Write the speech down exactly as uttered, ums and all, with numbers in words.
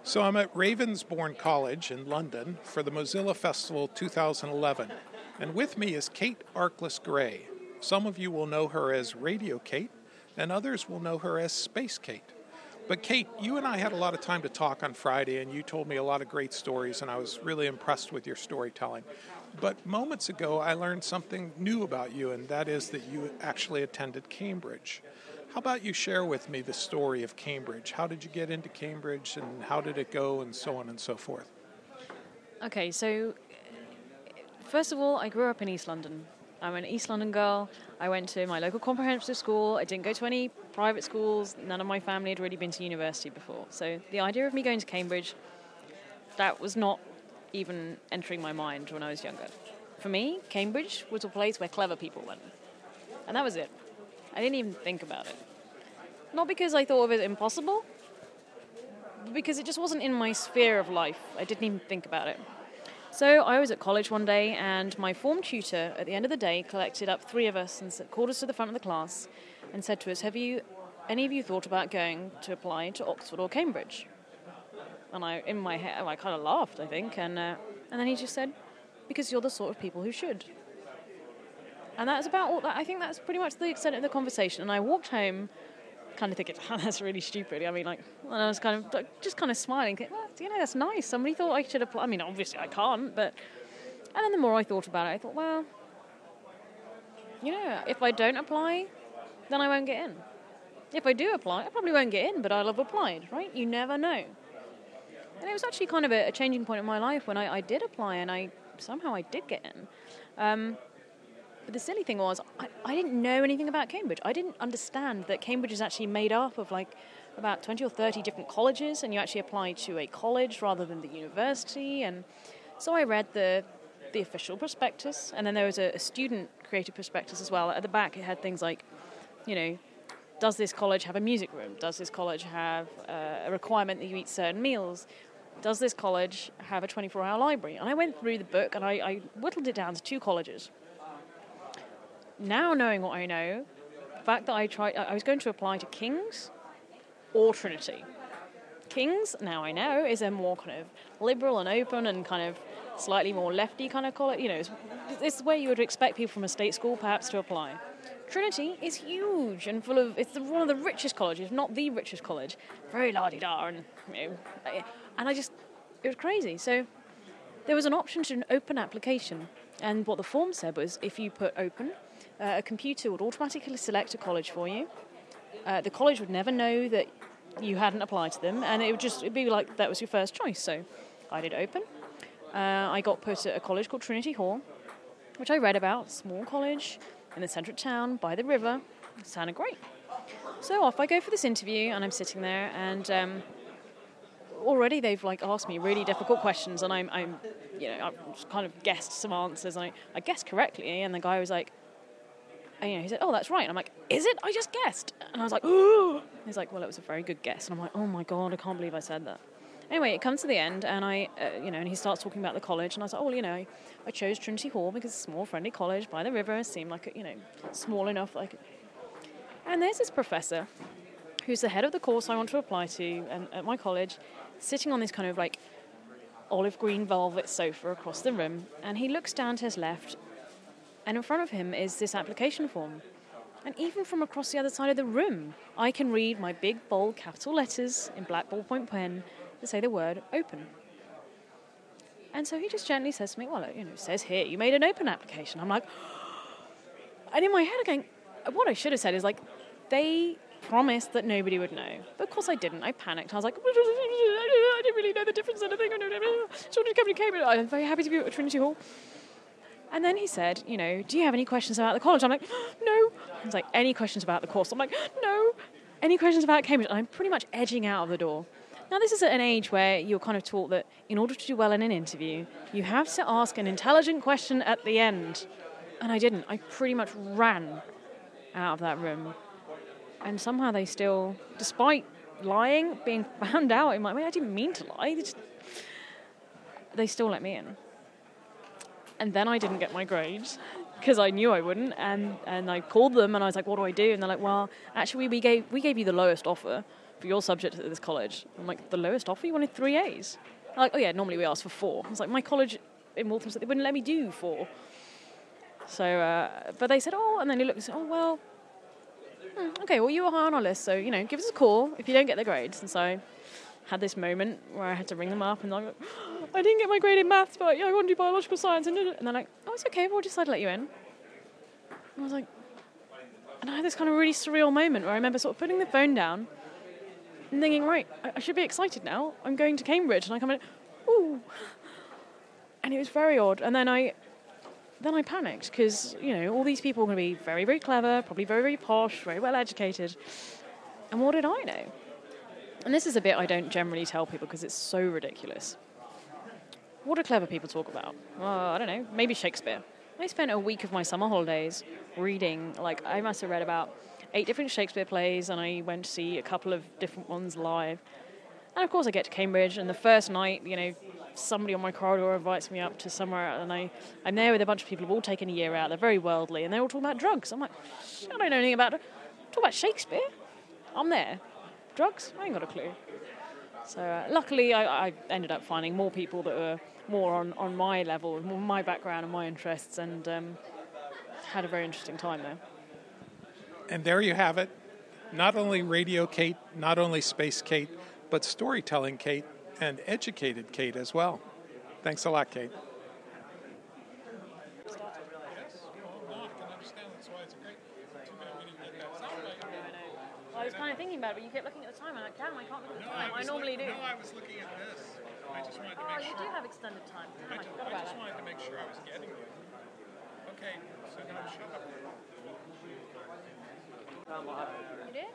So I'm at Ravensbourne College in London for the Mozilla Festival two thousand eleven, and with me is Kate Arkless Gray. Some of you will know her as Radio Kate, and others will know her as Space Kate. But Kate, you and I had a lot of time to talk on Friday, and you told me a lot of great stories, and I was really impressed with your storytelling. But moments ago, I learned something new about you, and that is that you actually attended Cambridge. How about you share with me the story of Cambridge? How did you get into Cambridge, and how did it go, and so on and so forth? Okay, so first of all, I grew up in East London. I'm an East London girl. I went to my local comprehensive school. I didn't go to any private schools. None of my family had really been to university before. So the idea of me going to Cambridge, that was not even entering my mind when I was younger. For me, Cambridge was a place where clever people went. And that was it. I didn't even think about it. Not because I thought of it impossible, but because it just wasn't in my sphere of life. I didn't even think about it. So I was at college one day, and my form tutor, at the end of the day, collected up three of us and called us to the front of the class and said to us, have you, any of you thought about going to apply to Oxford or Cambridge? And I, in my head, I kind of laughed, I think, and uh, and then he just said, because you're the sort of people who should. And that's about all, I think that's pretty much the extent of the conversation. And I walked home kind of thinking, oh, that's really stupid. I mean, like, and I was kind of, like, just kind of smiling, thinking, well, you know, that's nice. Somebody thought I should apply. I mean, obviously I can't, but, and then the more I thought about it, I thought, well, you know, if I don't apply, then I won't get in. If I do apply, I probably won't get in, but I'll have applied, right? You never know. And it was actually kind of a, a changing point in my life when I, I did apply, and I somehow I did get in. Um, But the silly thing was, I, I didn't know anything about Cambridge. I didn't understand that Cambridge is actually made up of like about twenty or thirty different colleges, and you actually apply to a college rather than the university. And so I read the the official prospectus, and then there was a, a student-created prospectus as well. At the back, it had things like, you know, does this college have a music room? Does this college have uh, a requirement that you eat certain meals? Does this college have a twenty-four hour library? And I went through the book, and I, I whittled it down to two colleges. Now knowing what I know, the fact that I tried, I was going to apply to King's or Trinity. King's, now I know, is a more kind of liberal and open and kind of slightly more lefty kind of college. You know, it's, it's where you would expect people from a state school perhaps to apply. Trinity is huge and full of, it's the, one of the richest colleges, not the richest college. Very la-di-da, and, you know, and I just, it was crazy. So there was an option to an open application. And what the form said was, if you put open, Uh, a computer would automatically select a college for you. Uh, the college would never know that you hadn't applied to them, and it would just it'd be like that was your first choice. So I did open. Uh, I got put at a college called Trinity Hall, which I read about, small college in the centre of town by the river. It sounded great. So off I go for this interview, and I'm sitting there, and um, already they've like asked me really difficult questions, and I'm, I'm you know, I've kind of guessed some answers, and I, I guessed correctly, and the guy was like, and, you know, he said, oh, that's right. And I'm like, is it? I just guessed. And I was like, oh. He's like, well, it was a very good guess. And I'm like, oh, my God, I can't believe I said that. Anyway, it comes to the end, and I, uh, you know, and he starts talking about the college. And I was like, oh, well, you know, I, I chose Trinity Hall because it's a small, friendly college by the river. It seemed like, you know, small enough. That I could... And there's this professor who's the head of the course I want to apply to and, at my college, sitting on this kind of, like, olive green velvet sofa across the room. And he looks down to his left, and in front of him is this application form. And even from across the other side of the room, I can read my big, bold capital letters in black ballpoint pen that say the word open. And so he just gently says to me, well, you know, it says here, you made an open application. I'm like, and in my head I'm going, what I should have said is like, they promised that nobody would know. But of course I didn't. I panicked. I was like, I didn't really know the difference in anything. I'm very happy to be at Trinity Hall. And then he said, you know, do you have any questions about the college? I'm like, no. He's like, any questions about the course? I'm like, no. Any questions about Cambridge? And I'm pretty much edging out of the door. Now, this is at an age where you're kind of taught that in order to do well in an interview, you have to ask an intelligent question at the end. And I didn't. I pretty much ran out of that room. And somehow they still, despite lying, being found out, in my way, I didn't mean to lie. They, just, they still let me in. And then I didn't get my grades because I knew I wouldn't. And, and I called them and I was like, what do I do? And they're like, well, actually, we gave we gave you the lowest offer. for your subject at this college. I'm like, the lowest offer? You wanted three A's? I'm like, oh yeah, normally we ask for four. I was like, my college in Waltham said they wouldn't let me do four. So, uh, but they said, oh, and then he looked and said, oh, well, hmm, okay, well, you were high on our list, so, you know, give us a call if you don't get the grades. And so I had this moment where I had to ring them up, and I'm like, I didn't get my grade in maths, but yeah, I want to do biological science. And they're like, oh, it's okay, we'll decide to let you in. And I was like, and I had this kind of really surreal moment where I remember sort of putting the phone down and thinking, right, I, I should be excited now. I'm going to Cambridge, and I come in, ooh. And it was very odd. And then I then I panicked because, you know, all these people are going to be very, very clever, probably very, very posh, very well educated. And what did I know? And this is a bit I don't generally tell people because it's so ridiculous. What do clever people talk about? Well, I don't know, maybe Shakespeare. I spent a week of my summer holidays reading, like, I must have read about eight different Shakespeare plays, and I went to see a couple of different ones live. And of course I get to Cambridge, and the first night, you know, somebody on my corridor invites me up to somewhere, and I, I'm there with a bunch of people who've all taken a year out. They're very worldly, and they're all talking about drugs. I'm like, I don't know anything about it. Talk about Shakespeare? I'm there. Drugs? I ain't got a clue. So uh, luckily I, I ended up finding more people that were more on, on my level, more my background and my interests, and um, had a very interesting time there. And there you have it. Not only Radio Kate, not only Space Kate, but Storytelling Kate and Educated Kate as well. Thanks a lot, Kate. I was kind of thinking about it, but you kept looking at the time. I'm like, damn, I can't look at the No, time. I, I, normally look, do. No, I was looking at this. I just wanted to Oh, make you sure. do have extended time. Damn, I, I just, forgot I about just that. wanted to make sure I was getting it. Okay, so now shut up. You did?